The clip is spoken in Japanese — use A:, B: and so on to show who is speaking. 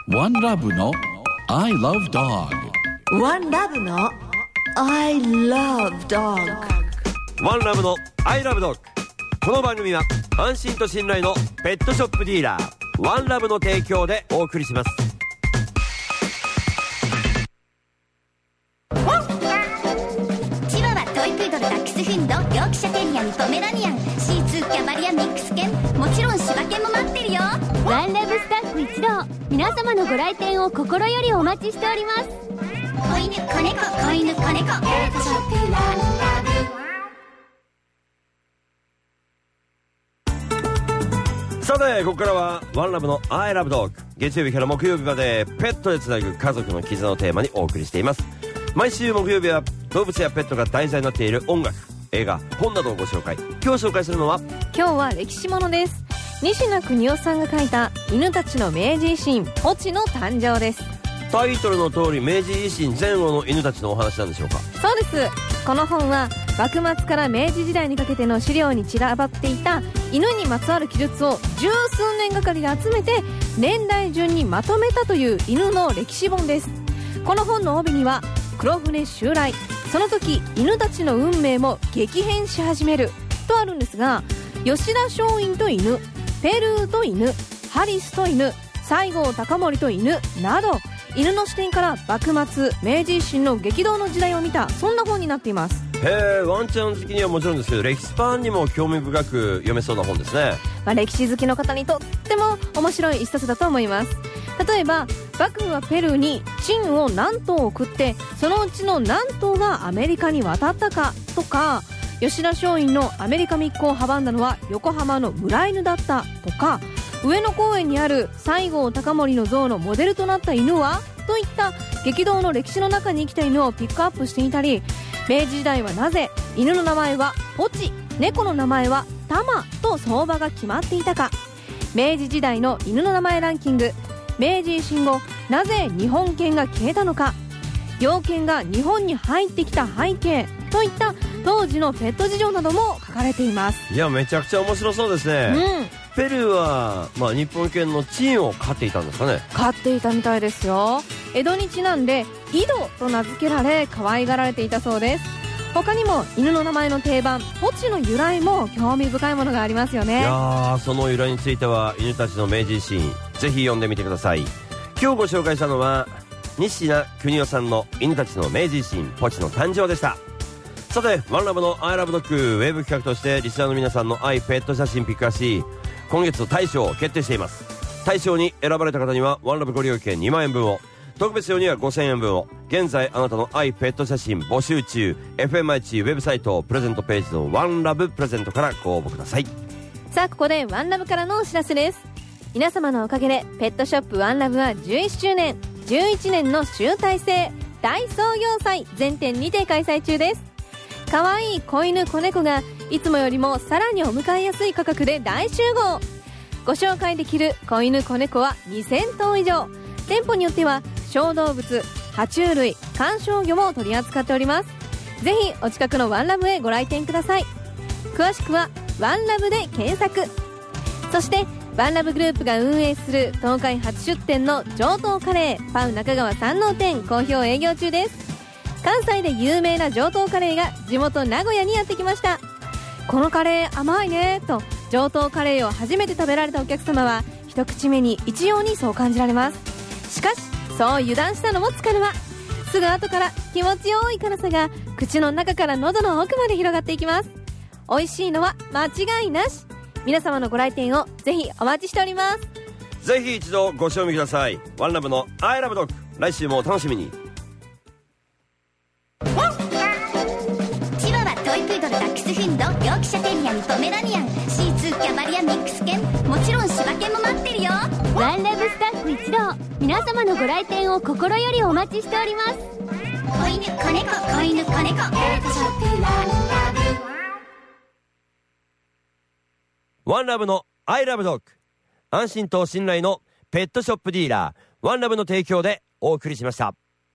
A: ワンラブの I love dog。
B: ワンラブの I love dog。
C: ワンラブの I love dog。 この番組は安心と信頼のペットショップディーラーワンラブの提供でお送りします。
D: チワワ、トイプードル、ダックスフンド、ヨークシャテリアン、ポメラニアン、シーツー、キャバリア、ミックス犬、もちろん柴犬も待ってるよ。
E: ワンラブスタッフ一同、皆様のご来店を心よりお待ちしております。
D: 子犬、子猫、子犬、子猫、ペットショップワンラ
C: ブ。さてここからはワンラブの I love dog。 月曜日から木曜日までペットでつなぐ家族の絆をテーマにお送りしています。毎週木曜日は動物やペットが題材になっている音楽、映画、本などをご紹介。今日紹介するのは、
F: 今日は歴史ものです。西名邦夫さんが書いた犬たちの明治維新、ポチの誕生です。
C: タイトルの通り明治維新前後の犬たちのお話なんでしょうか。
F: そうです。この本は幕末から明治時代にかけての資料に散らばっていた犬にまつわる記述を十数年がかりで集めて年代順にまとめたという犬の歴史本です。この本の帯には黒船襲来、その時犬たちの運命も激変し始めるとあるんですが、吉田松陰と犬、ペルーと犬、ハリスと犬、西郷隆盛と犬など、犬の視点から幕末明治維新の激動の時代を見た、そんな本になっています。
C: へえ、ワンちゃん好きにはもちろんですけど、歴史ファンにも興味深く読めそうな本ですね。
F: 歴史好きの方にとっても面白い一冊だと思います。例えば幕府はペルーに陳を何頭送って、そのうちの何頭がアメリカに渡ったかとか、吉田松陰のアメリカ密航を阻んだのは横浜の村犬だったとか、上野公園にある西郷隆盛の像のモデルとなった犬はといった激動の歴史の中に生きた犬をピックアップしていたり、明治時代はなぜ犬の名前はポチ、猫の名前はタマと相場が決まっていたか、明治時代の犬の名前ランキング、明治維新後なぜ日本犬が消えたのか、洋犬が日本に入ってきた背景といった当時のペット事情なども書かれています。
C: いや、めちゃくちゃ面白そうですね。ペルーは、日本犬のチンを飼っていたんですかね。
F: 飼っていたみたいですよ。江戸にちなんで井戸と名付けられ可愛がられていたそうです。他にも犬の名前の定番ポチの由来も興味深いものがありますよね。
C: いやー、その由来については犬たちの明治維新、ぜひ読んでみてください。今日ご紹介したのは西名邦夫さんの犬たちの明治維新、ポチの誕生でした。さてワンラブの I love dog ウェブ企画としてリスナーの皆さんの愛ペット写真ピック化し、今月の大賞を決定しています。大賞に選ばれた方にはワンラブご利用券2万円分を、特別賞には5000円分を、現在あなたの愛ペット写真募集中、 FMIC ウェブサイトプレゼントページのワンラブプレゼントからご応募ください。
F: さあここでワンラブからのお知らせです。皆様のおかげでペットショップワンラブは11周年11年の集大成大創業祭全店にて開催中です。かわいい子犬子猫がいつもよりもさらにお迎えやすい価格で大集合。ご紹介できる子犬子猫は2000頭以上、店舗によっては小動物、爬虫類、観賞魚も取り扱っております。ぜひお近くのワンラブへご来店ください。詳しくはワンラブで検索。そしてワンラブグループが運営する東海初出店の上等カレーパウ中川山王店好評営業中です。関西で有名な上等カレーが地元名古屋にやってきました。このカレー甘いねと上等カレーを初めて食べられたお客様は一口目に一様にそう感じられます。しかしそう油断したのもつかの間、すぐ後から気持ちよい辛さが口の中から喉の奥まで広がっていきます。美味しいのは間違いなし。皆様のご来店をぜひお待ちしております。
C: ぜひ一度ご賞味ください。ワンラブの I love dog、 来週もお楽しみに。
D: チワワ、トイプードル、ダックスフンド、ヨークシャテリアン、ポメラニアン、シーツー、キャバリア、ミックス犬、もちろん柴犬も待ってるよ。
E: ワンラブスタッフ一同、皆様のご来店を心よりお待ちしております。
D: 子犬、子猫、子犬、子猫、ペットショップワンラブ。
C: ワンラブの I love dog、 安心と信頼のペットショップディーラーワンラブの提供でお送りしました。